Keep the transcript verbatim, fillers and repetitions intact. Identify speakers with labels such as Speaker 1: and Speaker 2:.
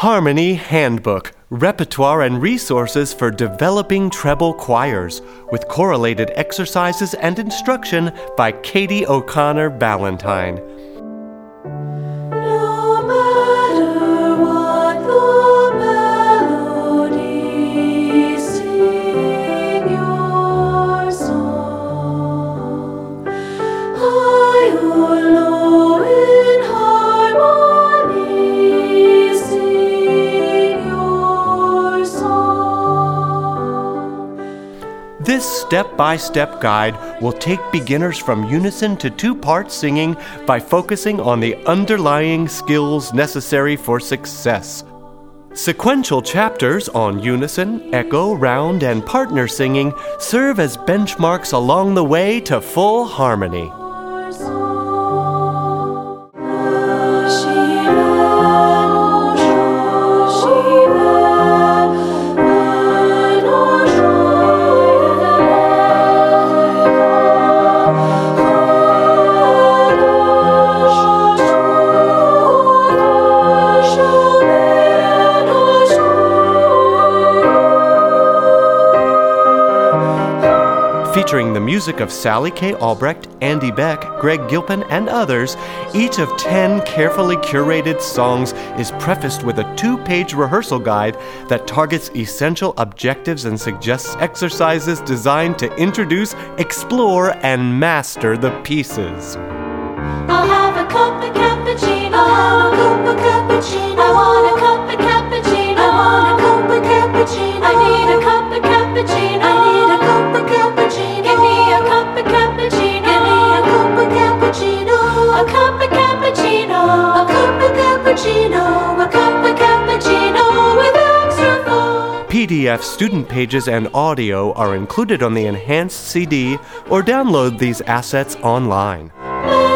Speaker 1: Harmony Handbook, Repertoire and Resources for Developing Treble Choirs, with correlated exercises and instruction by Katie O'Connor Ballantyne.
Speaker 2: No matter what the melody, sing your song. High or low in harmony, sing your song.
Speaker 1: This step-by-step guide will take beginners from unison to two-part singing by focusing on the underlying skills necessary for success. Sequential chapters on unison, echo, round, and partner singing serve as benchmarks along the way to full harmony. Featuring the music of Sally K. Albrecht, Andy Beck, Greg Gilpin, and others, each of ten carefully curated songs is prefaced with a two-page rehearsal guide that targets essential objectives and suggests exercises designed to introduce, explore, and master the pieces.
Speaker 2: I'll have a cup of cappuccino. I'll have a cup of cappuccino. I want a cup of cappuccino. I want a cup of cappuccino. I need a cup of cappuccino. I need a cup of cappuccino. Give me a cup of cappuccino. Give me a cup of cappuccino. A cup of cappuccino. A cup of cappuccino. A cup of cappuccino with extra foam.
Speaker 1: P D F student pages and audio are included on the enhanced C D, or download these assets online.